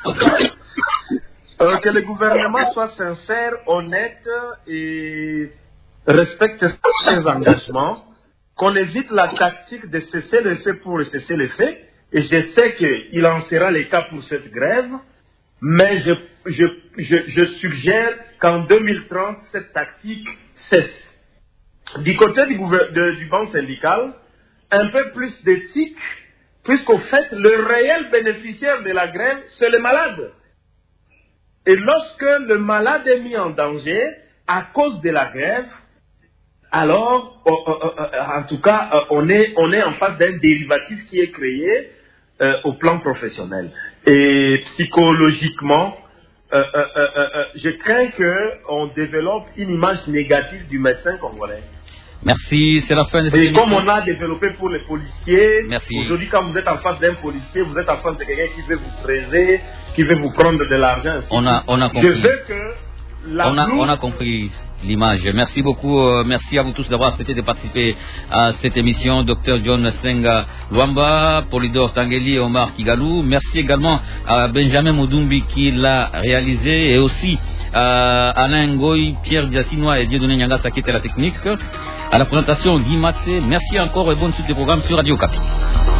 Que le gouvernement soit sincère, honnête et respecte ses engagements, qu'on évite la tactique de cesser le fait pour cesser le fait, et je sais qu'il en sera le cas pour cette grève, mais je suggère qu'en 2030, cette tactique cesse. Du côté du banc syndical, un peu plus d'éthique, puisqu'au fait, le réel bénéficiaire de la grève, c'est le malade. Et lorsque le malade est mis en danger à cause de la grève, alors, en tout cas, on est en face d'un dérivatif qui est créé au plan professionnel. Et psychologiquement, je crains qu'on développe une image négative du médecin congolais. Merci, c'est la fin de cette émission. émission. Comme on a développé pour les policiers, merci. Aujourd'hui, quand vous êtes en face d'un policier, vous êtes en face de quelqu'un qui veut vous fraiser, qui veut vous prendre de l'argent. On a compris. Je veux que on a compris l'image. Merci beaucoup. Merci à vous tous d'avoir accepté de participer à cette émission. Dr John Senga Luamba, Polydor Tangeli et Omar Kigalou. Merci également à Benjamin Moudumbi qui l'a réalisé et aussi à Alain Ngoy, Pierre Diassinois et Dieudonné Nyangasa qui était la technique. À la présentation, Guy Maté. Merci encore et bonne suite des programmes sur Radio Okapi.